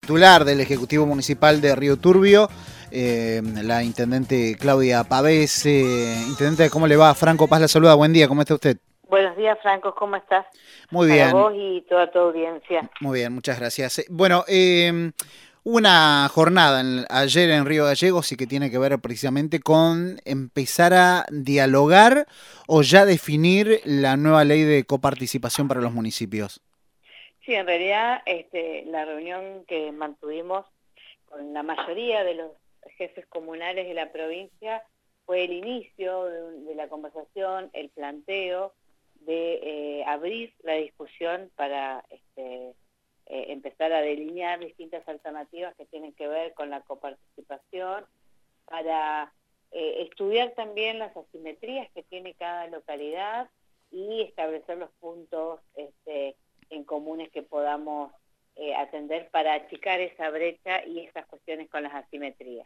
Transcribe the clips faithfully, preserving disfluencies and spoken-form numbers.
titular del Ejecutivo Municipal de Río Turbio, eh, la intendente Claudia Pavés. Eh, intendente, ¿cómo le va? Franco Paz la saluda, buen día, ¿cómo está usted? Buenos días, Franco, ¿cómo estás? Muy Para bien. vos y toda tu audiencia. Muy bien, muchas gracias. Bueno, eh, una jornada en, ayer en Río Gallegos y que tiene que ver precisamente con empezar a dialogar o ya definir la nueva ley de coparticipación para los municipios. Sí, en realidad este, la reunión que mantuvimos con la mayoría de los jefes comunales de la provincia fue el inicio de, de la conversación, el planteo de eh, abrir la discusión para este, eh, empezar a delinear distintas alternativas que tienen que ver con la coparticipación, para eh, estudiar también las asimetrías que tiene cada localidad y establecer los puntos este, en comunes que podamos eh, atender para achicar esa brecha y esas cuestiones con las asimetrías.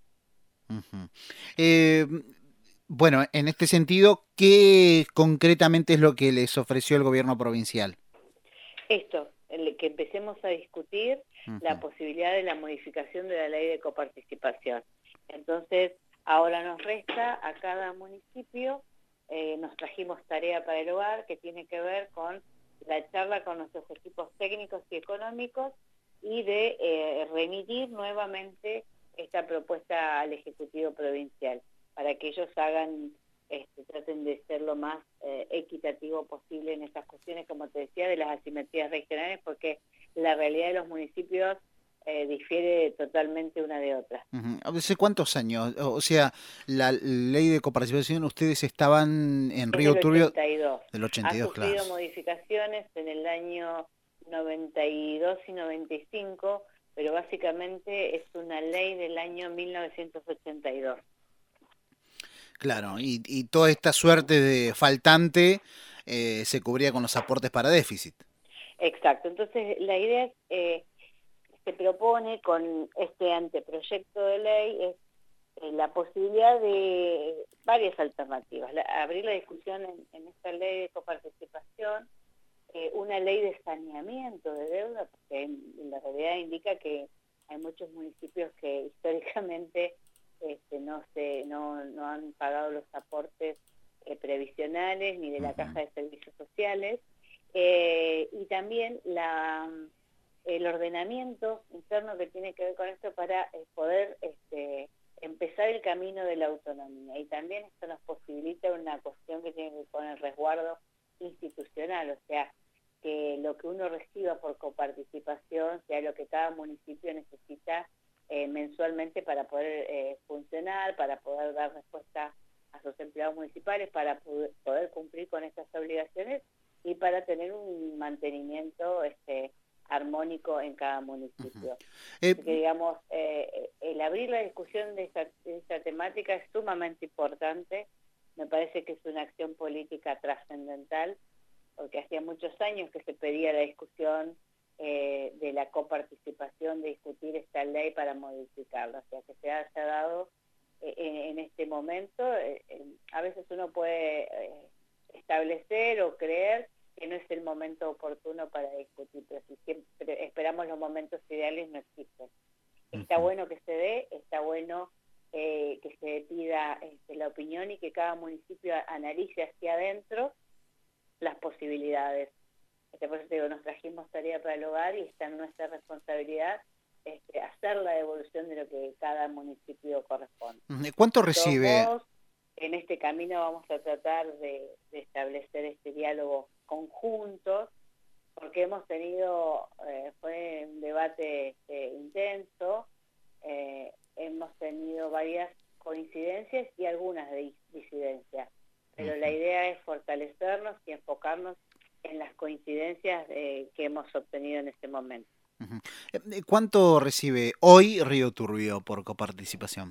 Uh-huh. Eh, bueno, en este sentido, ¿qué concretamente es lo que les ofreció el gobierno provincial? Esto, el, que empecemos a discutir uh-huh. la posibilidad de la modificación de la ley de coparticipación. Entonces, ahora nos resta a cada municipio, eh, nos trajimos tarea para el hogar que tiene que ver con la charla con nuestros equipos técnicos y económicos y de eh, remitir nuevamente esta propuesta al Ejecutivo Provincial, para que ellos hagan, este, traten de ser lo más eh, equitativo posible en estas cuestiones, como te decía, de las asimetrías regionales, porque la realidad de los municipios eh, difiere totalmente una de otra. Uh-huh. ¿Hace cuántos años? O sea, la ley de coparticipación, ustedes estaban en Río Turbio... ochenta y dos. Del ochenta y dos, ha sufrido claro. modificaciones en el año noventa y dos y noventa y cinco, pero básicamente es una ley del año mil novecientos ochenta y dos. Claro, y, y toda esta suerte de faltante eh, se cubría con los aportes para déficit. Exacto, entonces la idea es, eh, se propone con este anteproyecto de ley es eh, la posibilidad de varias alternativas, la, abrir la discusión en, en esta ley de coparticipación, eh, una ley de saneamiento de deuda, porque en, en la realidad indica que hay muchos municipios que históricamente este, no, se, no, no han pagado los aportes eh, previsionales ni de la Caja de Servicios Sociales, eh, y también la, el ordenamiento interno que tiene que ver con esto para eh, poder este, empezar el camino de la autonomía. Y también esto nos posibilita una cuestión que tiene que ver con el resguardo institucional, o sea, que lo que uno reciba por coparticipación sea lo que cada municipio necesita eh, mensualmente para poder eh, funcionar, para poder dar respuesta a sus empleados municipales, para poder, poder cumplir con estas obligaciones y para tener un mantenimiento este, armónico en cada municipio. Uh-huh. eh, Así que, digamos, eh, el abrir la discusión de esta, de esta temática es sumamente importante. Me parece que es una acción política trascendental, porque hacía muchos años que se pedía la discusión eh, de la coparticipación, de discutir esta ley para modificarla, o sea, que se haya dado eh, en, en este momento. Eh, eh, a veces uno puede eh, establecer o creer que no es el momento oportuno para discutir, pero si siempre esperamos los momentos ideales, no existen. Está bueno que se dé, está bueno eh, que se pida este, la opinión y que cada municipio analice hacia adentro las posibilidades. Este, por eso te digo, nos trajimos tarea para el hogar y está en nuestra responsabilidad este, hacer la devolución de lo que cada municipio corresponde. ¿Cuánto recibe? Todos, en este camino vamos a tratar de, de establecer este diálogo conjuntos, porque hemos tenido, eh, fue un debate este, intenso, eh, hemos tenido varias coincidencias y algunas disidencias, pero la idea es fortalecernos y enfocarnos en las coincidencias eh, que hemos obtenido en este momento. Uh-huh. ¿Cuánto recibe hoy Río Turbio por coparticipación?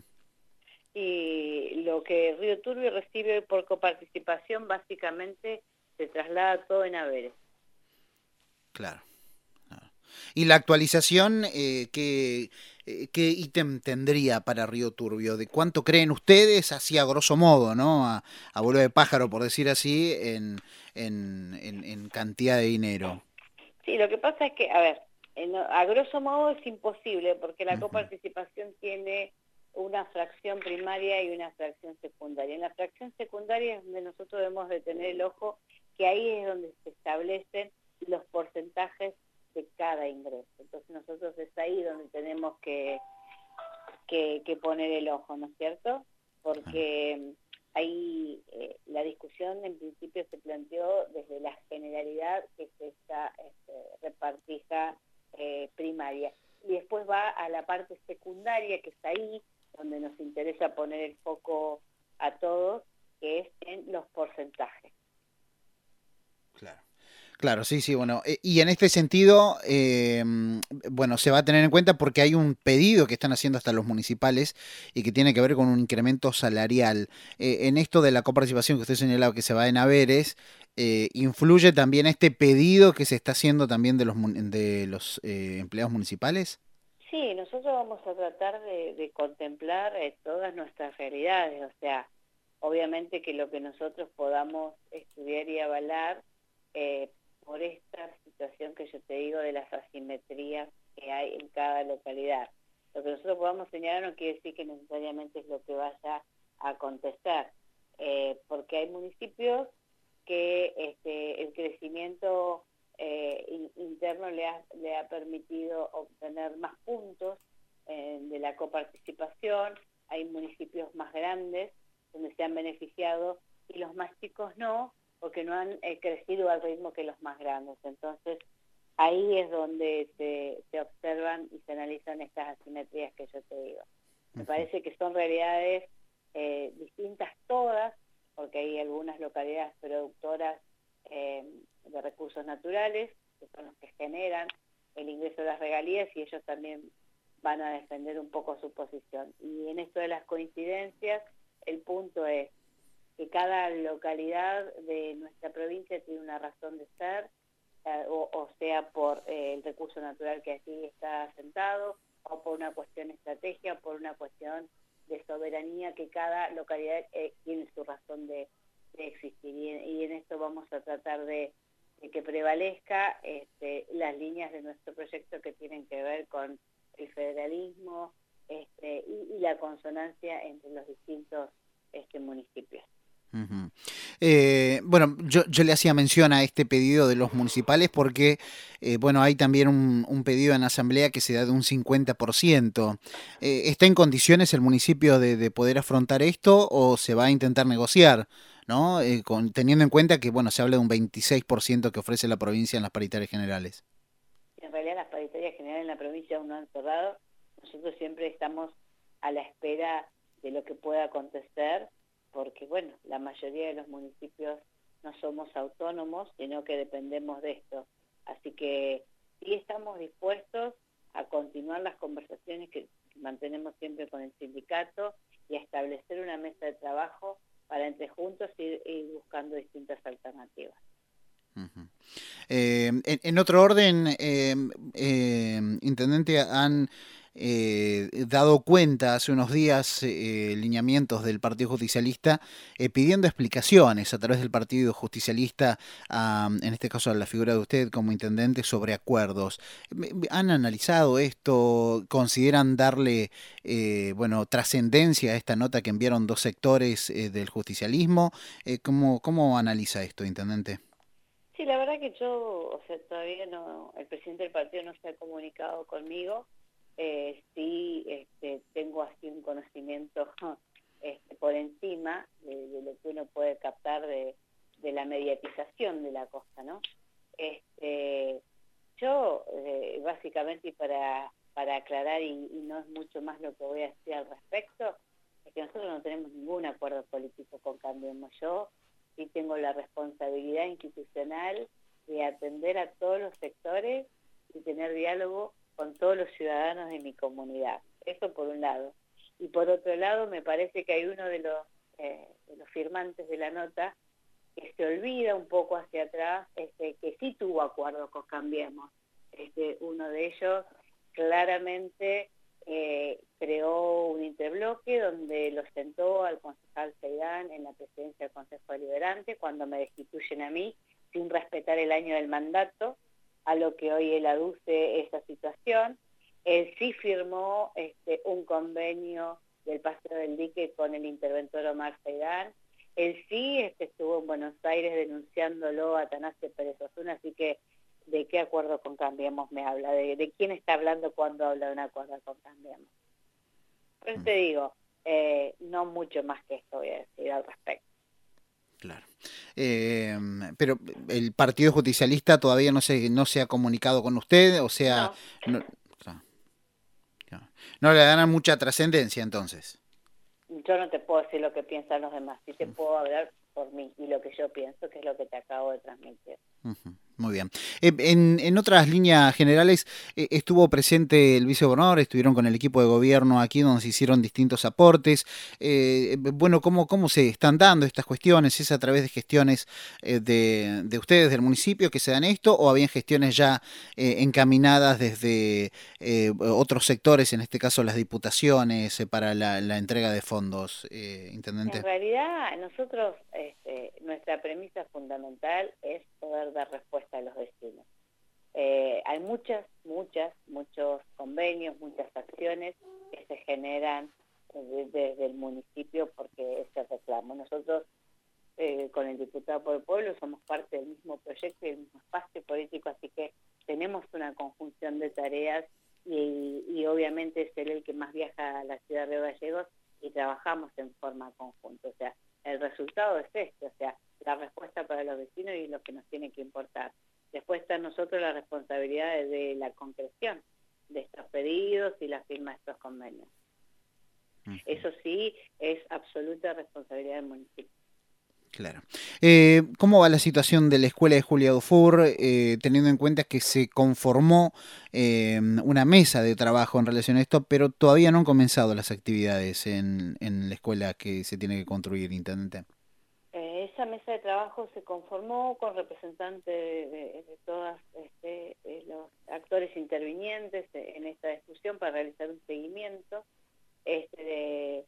Y lo que Río Turbio recibe por coparticipación básicamente se traslada todo en haberes. Claro. claro. ¿Y la actualización, eh, qué, eh, qué ítem tendría para Río Turbio? ¿De cuánto creen ustedes, así a grosso modo, ¿no? A, a vuelo de pájaro, por decir así, en, en, en, en cantidad de dinero? Sí, lo que pasa es que, a ver, en- a grosso modo es imposible, porque la Ujú. coparticipación tiene una fracción primaria y una fracción secundaria. En la fracción secundaria es donde nosotros debemos de tener el ojo, que ahí es donde se establecen los porcentajes de cada ingreso. Entonces nosotros es ahí donde tenemos que, que, que poner el ojo, ¿no es cierto? Claro. Porque ahí eh, la discusión en principio se planteó desde la generalidad, que es esta este, repartija eh, primaria. Y después va a la parte secundaria, que es ahí donde nos interesa poner el foco a todos, que es en los porcentajes. Claro. Claro, sí, sí, bueno, eh, y en este sentido, eh, bueno, se va a tener en cuenta porque hay un pedido que están haciendo hasta los municipales y que tiene que ver con un incremento salarial. Eh, en esto de la coparticipación que usted señalaba que se va en haberes, eh, ¿influye también este pedido que se está haciendo también de los, mun- de los eh, empleados municipales? Sí, nosotros vamos a tratar de, de contemplar eh, todas nuestras realidades, o sea, obviamente que lo que nosotros podamos estudiar y avalar eh, por esta situación que yo te digo de las asimetrías que hay en cada localidad. Lo que nosotros podamos señalar no quiere decir que necesariamente es lo que vaya a contestar, eh, porque hay municipios que este, el crecimiento eh, in, interno le ha, le ha permitido obtener más puntos eh, de la coparticipación. Hay municipios más grandes donde se han beneficiado y los más chicos no, porque no han eh, crecido al ritmo que los más grandes. Entonces, ahí es donde se, se observan y se analizan estas asimetrías que yo te digo. Me parece que son realidades eh, distintas todas, porque hay algunas localidades productoras eh, de recursos naturales, que son los que generan el ingreso de las regalías, y ellos también van a defender un poco su posición. Y en esto de las coincidencias, el punto es que cada localidad de nuestra provincia tiene una razón de ser, eh, o, o sea por eh, el recurso natural que aquí está asentado, o por una cuestión de estrategia, o por una cuestión de soberanía, que cada localidad eh, tiene su razón de, de existir. Y en, y en esto vamos a tratar de, de que prevalezca este, las líneas de nuestro proyecto que tienen que ver con el federalismo este, y, y la consonancia entre los distintos este, municipios. Ujú. Eh, bueno, yo, yo le hacía mención a este pedido de los municipales porque, eh, bueno, hay también un, un pedido en asamblea que se da de un cincuenta por ciento. Eh, ¿está en condiciones el municipio de, de poder afrontar esto o se va a intentar negociar? ¿No? Eh, con, teniendo en cuenta que, bueno, se habla de un veintiséis por ciento que ofrece la provincia en las paritarias generales. En realidad las paritarias generales en la provincia aún no han cerrado. Nosotros siempre estamos a la espera de lo que pueda acontecer, porque bueno, la mayoría de los municipios no somos autónomos, sino que dependemos de esto. Así que sí estamos dispuestos a continuar las conversaciones que mantenemos siempre con el sindicato y a establecer una mesa de trabajo para entre juntos ir, ir buscando distintas alternativas. Ujú. Eh, en, en, otro orden, eh, eh, Intendente, han eh, dado cuenta hace unos días eh, lineamientos del Partido Justicialista eh, pidiendo explicaciones a través del Partido Justicialista, a, en este caso a la figura de usted como Intendente, sobre acuerdos. ¿Han analizado esto? ¿Consideran darle eh, bueno, trascendencia a esta nota que enviaron dos sectores eh, del justicialismo? Eh, ¿cómo, ¿Cómo analiza esto, Intendente? Sí, la verdad que yo, o sea, todavía no, el presidente del partido no se ha comunicado conmigo. Eh, sí, este, tengo así un conocimiento este, por encima de, de lo que uno puede captar de, de la mediatización de la cosa, ¿no? Este, yo, eh, básicamente, y para, para aclarar, y, y no es mucho más lo que voy a decir al respecto, es que nosotros no tenemos ningún acuerdo político con Cambiemos. Yo sí tengo la responsabilidad institucional de atender a todos los sectores y tener diálogo con todos los ciudadanos de mi comunidad. Eso por un lado. Y por otro lado, me parece que hay uno de los, eh, de los firmantes de la nota que se olvida un poco hacia atrás, este, que sí tuvo acuerdo con Cambiemos. Este, uno de ellos claramente eh, creó un interbloque donde lo sentó al concejal Seidán en la presidencia del Consejo Deliberante cuando me destituyen a mí sin respetar el año del mandato. a lo que hoy él aduce esa situación. Él sí firmó este, un convenio del Paseo del Dique con el interventor Omar Saidán. Él sí este, estuvo en Buenos Aires denunciándolo a Atanasio Pérez Osuna, así que ¿de qué acuerdo con Cambiemos me habla? ¿De, de quién está hablando cuando habla de un acuerdo con Cambiemos? Por eso te digo, eh, no mucho más que esto voy a decir al respecto. Claro. Eh, pero el Partido Justicialista todavía no se, no se ha comunicado con usted, o sea, No. no, claro, claro. No le dan mucha trascendencia entonces. Yo no te puedo decir lo que piensan los demás, sí te puedo hablar por mí y lo que yo pienso, que es lo que te acabo de transmitir. Uh-huh. Muy bien. Eh, en, en otras líneas generales, eh, estuvo presente el vicegobernador, estuvieron con el equipo de gobierno aquí donde se hicieron distintos aportes. Eh, bueno, ¿cómo, ¿cómo se están dando estas cuestiones? ¿Es a través de gestiones eh, de, de ustedes, del municipio, que se dan esto? ¿O habían gestiones ya eh, encaminadas desde eh, otros sectores, en este caso las diputaciones, eh, para la, la entrega de fondos, eh, intendente? En realidad, nosotros, este, nuestra premisa fundamental es poder dar respuesta a los vecinos. Eh, hay muchas, muchas, muchos convenios, muchas acciones que se generan desde, desde el municipio porque ese reclamo. Nosotros, eh, con el diputado por el pueblo, somos parte del mismo proyecto y del mismo espacio político, así que tenemos una conjunción de tareas y, y obviamente es él el que más viaja a la ciudad de Río Gallegos y trabajamos en forma conjunta. O sea, el resultado es este, o sea, la respuesta para los vecinos y lo que nos tiene que importar. Después está en nosotros la responsabilidad de, de la concreción de estos pedidos y la firma de estos convenios. Uh-huh. Eso sí, es absoluta responsabilidad del municipio. Claro. Eh, ¿Cómo va la situación de la escuela de Julia Dufour, eh, teniendo en cuenta que se conformó eh, una mesa de trabajo en relación a esto, pero todavía no han comenzado las actividades en, en la escuela que se tiene que construir, intendente? Eh, esa mesa de trabajo se conformó con representantes de, de, de todos este, de los actores intervinientes en esta discusión para realizar un seguimiento. Este, de,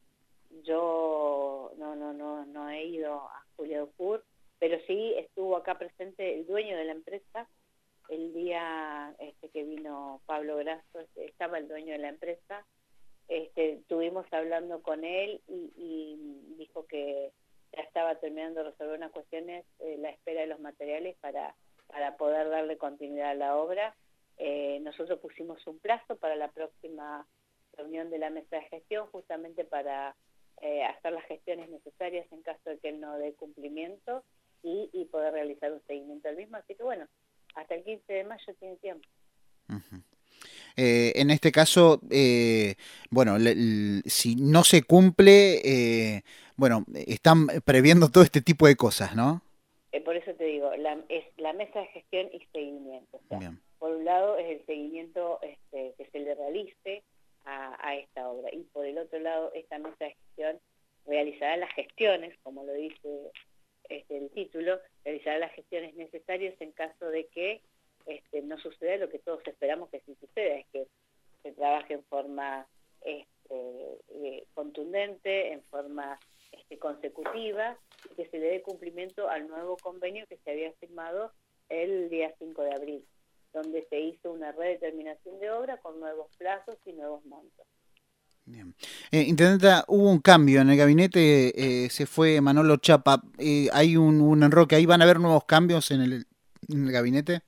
yo no, no, no, no he ido a Julia Dufour, pero sí estuvo acá presente el dueño de la empresa. El día este, que vino Pablo Grasso, este, estaba el dueño de la empresa. Este, estuvimos hablando con él y, y dijo que ya estaba terminando de resolver unas cuestiones, eh, la espera de los materiales para, para poder darle continuidad a la obra. Eh, nosotros pusimos un plazo para la próxima reunión de la mesa de gestión, justamente para eh, hacer las gestiones necesarias en caso de que él no dé cumplimiento y, y poder realizar un seguimiento del mismo. Así que bueno, hasta el quince de mayo tiene tiempo. Uh-huh. Eh, en este caso, eh, bueno, le, le, si no se cumple, eh, bueno, están previendo todo este tipo de cosas, ¿no? Eh, por eso te digo, la, es la mesa de gestión y seguimiento. O sea, por un lado es el seguimiento este, que se le realice a, a esta obra y por el otro lado esta mesa de gestión realizará las gestiones, como lo dice este, el título, realizará las gestiones necesarias en caso de que Este, no sucede lo que todos esperamos que sí suceda, es que se trabaje en forma este, eh, contundente, en forma este, consecutiva, y que se le dé cumplimiento al nuevo convenio que se había firmado el día cinco de abril, donde se hizo una redeterminación de obra con nuevos plazos y nuevos montos. Bien. Eh, Intendenta, hubo un cambio en el gabinete, eh, se fue Manolo Chapa, eh, hay un, un enroque, ¿ahí van a haber nuevos cambios en el, en el gabinete?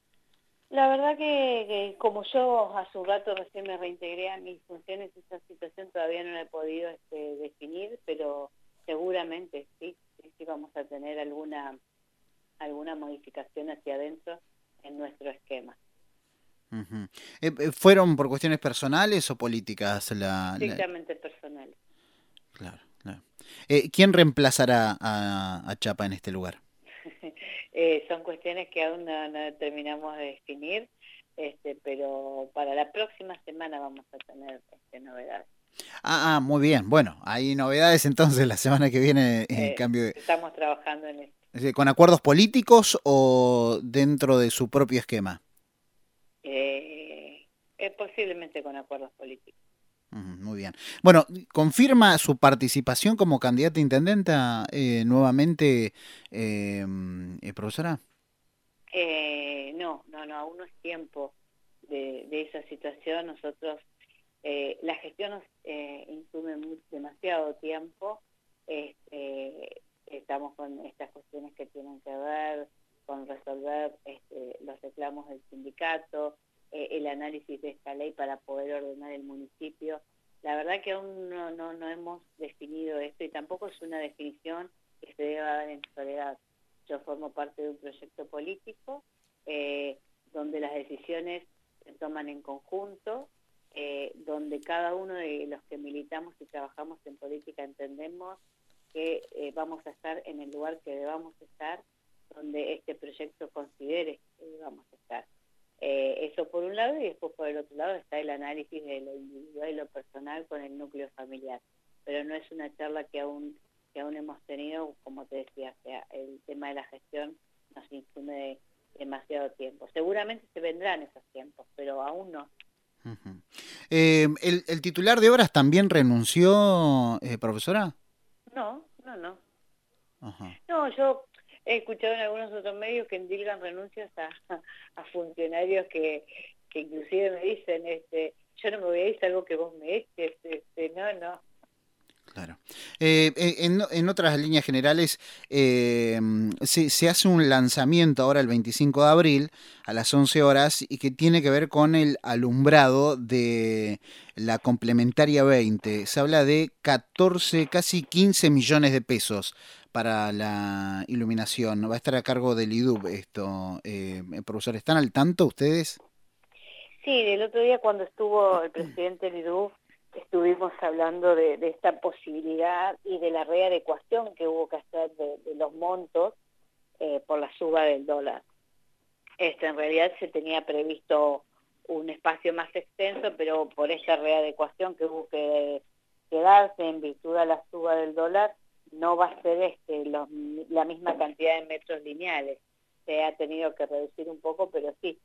La verdad que, que como yo hace un rato recién me reintegré a mis funciones, esa situación todavía no la he podido este, definir, pero seguramente sí, sí, sí vamos a tener alguna, alguna modificación hacia adentro en nuestro esquema. Uh-huh. eh, ¿Fueron por cuestiones personales o políticas? La, Estrictamente la... personales. Claro, claro. Eh, ¿Quién reemplazará a, a Chapa en este lugar? Eh, son cuestiones que aún no, no terminamos de definir, este, pero para la próxima semana vamos a tener este, novedades. Ah, ah, muy bien. Bueno, hay novedades entonces la semana que viene en eh, cambio de... Estamos trabajando en esto. ¿Con acuerdos políticos o dentro de su propio esquema? Eh, eh, posiblemente con acuerdos políticos. Muy bien. Bueno, ¿confirma su participación como candidata a intendenta eh, nuevamente, eh, eh, profesora? Eh, no, no, no, aún no es tiempo de, de esa situación. Nosotros, eh, la gestión nos eh, insume muy, demasiado tiempo. Este, estamos con estas cuestiones que tienen que ver con resolver este, los reclamos del sindicato, eh, el análisis de esta ley para poder ordenar el municipio. La verdad que aún no, no, no hemos definido esto y tampoco es una definición que se deba dar en soledad. Yo formo parte de un proyecto político eh, donde las decisiones se toman en conjunto, eh, donde cada uno de los que militamos y trabajamos en política entendemos que eh, vamos a estar en el lugar que debamos estar, donde este proyecto considere que debamos estar. Eh, eso por un lado, y después por el otro lado está el análisis de lo individual y lo personal con el núcleo familiar. Pero no es una charla que aún que aún hemos tenido, como te decía, o sea, el tema de la gestión nos insume de demasiado tiempo. Seguramente se vendrán esos tiempos, pero aún no. Uh-huh. eh, ¿el, ¿El titular de obras también renunció, eh, profesora? No, no, no. Uh-huh. No, yo he escuchado en algunos otros medios que endilgan renuncias a, a funcionarios que, que inclusive me dicen, este, yo no me voy a ir, algo que vos me eches, este, no, no. Claro. Eh, en, en otras líneas generales, eh, se, se hace un lanzamiento ahora el veinticinco de abril a las once horas y que tiene que ver con el alumbrado de la complementaria veinte. Se habla de catorce, casi quince millones de pesos para la iluminación. Va a estar a cargo del I D U B esto. Eh, profesor, ¿están al tanto ustedes? Sí, el otro día cuando estuvo el presidente del I D U B, estuvimos hablando de, de esta posibilidad y de la readecuación que hubo que hacer de, de los montos eh, por la suba del dólar. Este, en realidad se tenía previsto un espacio más extenso, pero por esta readecuación que hubo que, que darse en virtud de la suba del dólar, no va a ser este, los, la misma cantidad de metros lineales. Se ha tenido que reducir un poco, pero sí.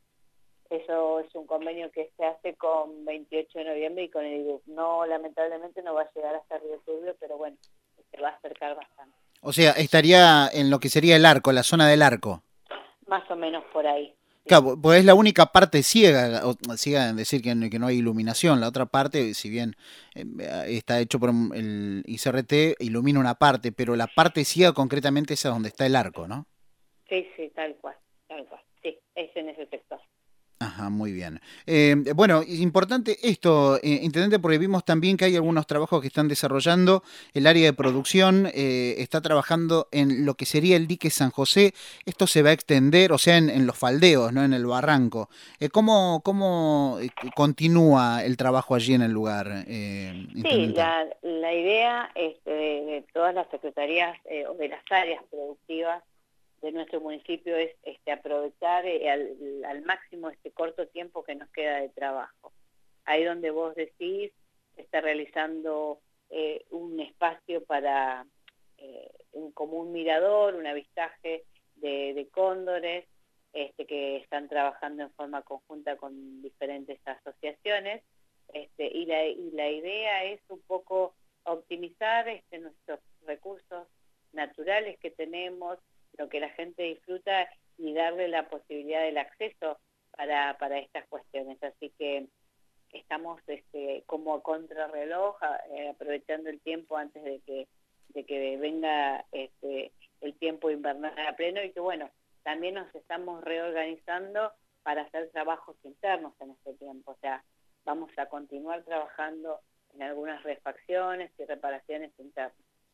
Eso es un convenio que se hace con veintiocho de noviembre y con el I D U B. No, lamentablemente no va a llegar hasta Río Turbio, pero bueno, se va a acercar bastante. O sea, estaría en lo que sería el arco, la zona del arco. Más o menos por ahí. Sí. Claro, pues es la única parte ciega, o ciega en decir que, que no hay iluminación. La otra parte, si bien eh, está hecho por el I C R T, ilumina una parte, pero la parte ciega concretamente es donde está el arco, ¿no? Sí, sí, tal cual, tal cual. Sí, es en ese sector. Ajá, muy bien. Eh, bueno, importante esto, eh, Intendente, porque vimos también que hay algunos trabajos que están desarrollando. El área de producción eh, está trabajando en lo que sería el dique San José. Esto se va a extender, o sea, en, en los faldeos, ¿no? En el barranco. Eh, ¿Cómo, cómo continúa el trabajo allí en el lugar, eh, Sí, la, la idea este, de, de todas las secretarías eh, o de las áreas productivas de nuestro municipio es este, aprovechar eh, al, al máximo este corto tiempo que nos queda de trabajo. Ahí donde vos decís, se está realizando eh, un espacio para eh, un, como un mirador, un avistaje de, de cóndores, este, que están trabajando en forma conjunta con diferentes asociaciones, este, y, la, y la idea es un poco optimizar este, nuestros recursos naturales que tenemos, lo que la gente disfruta y darle la posibilidad del acceso para, para estas cuestiones. Así que estamos este, como a contrarreloj, eh, aprovechando el tiempo antes de que, de que venga este, el tiempo invernal a pleno y que bueno, también nos estamos reorganizando para hacer trabajos internos en este tiempo. O sea, vamos a continuar trabajando en algunas refacciones y reparaciones internas.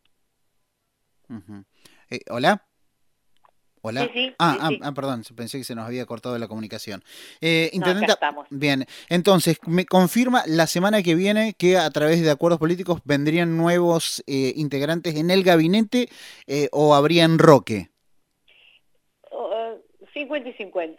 Uh-huh. eh, ¿Hola? ¿Hola? Sí, sí, ah, sí, ah, sí. ah, perdón, pensé que se nos había cortado la comunicación. Eh, No, acá Intendenta, estamos. bien, entonces, ¿me confirma la semana que viene que a través de acuerdos políticos vendrían nuevos eh, integrantes en el gabinete eh, o habría enroque? Uh, cincuenta y cincuenta.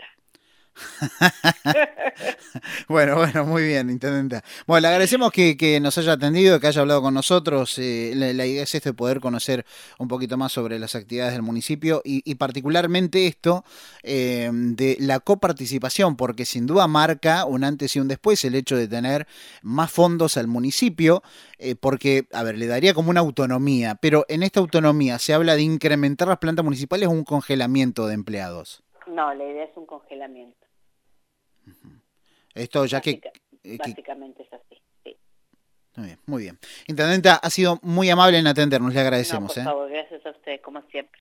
Bueno, bueno, muy bien, Intendenta. Bueno, le agradecemos que, que nos haya atendido, que haya hablado con nosotros. Eh, la, la idea es esto, de poder conocer un poquito más sobre las actividades del municipio y, y particularmente esto eh, de la coparticipación, porque sin duda marca un antes y un después el hecho de tener más fondos al municipio, eh, porque, a ver, le daría como una autonomía, pero en esta autonomía se habla de incrementar las plantas municipales o un congelamiento de empleados. No, la idea es un congelamiento. Esto ya Básica, que... que básicamente es así, sí. muy bien, muy bien. Intendenta, ha sido muy amable en atendernos, le No, agradecemos. por ¿eh? favor, gracias a usted, como siempre.